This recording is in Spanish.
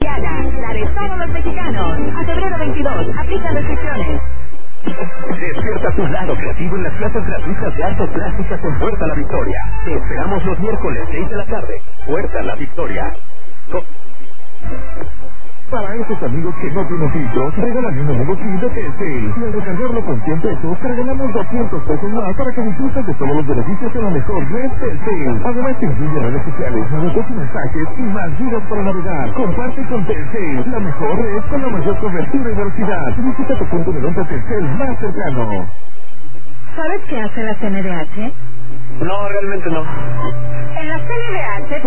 Soriana, la de todos los mexicanos. A febrero 22, aplica restricciones. Despierta tu lado creativo en las clases gratuitas de artes plásticas en Puerta La Victoria. Te esperamos los miércoles 6 de la tarde. Puerta La Victoria. Para esos amigos que no tienen filtros, regálame un amigo kit de Telcel. Y al recargarlo con 100 pesos, te regalamos 200 pesos más para que disfrutes de todos los beneficios de la mejor red Telcel. Además te incluye redes sociales, navegadores y mensajes y más gigas para navegar. Comparte con Telcel, la mejor red con la mayor cobertura y velocidad. Visita tu punto de venta Telcel más cercano. ¿Sabes qué hace la CNDH? No, realmente no. En la CNDH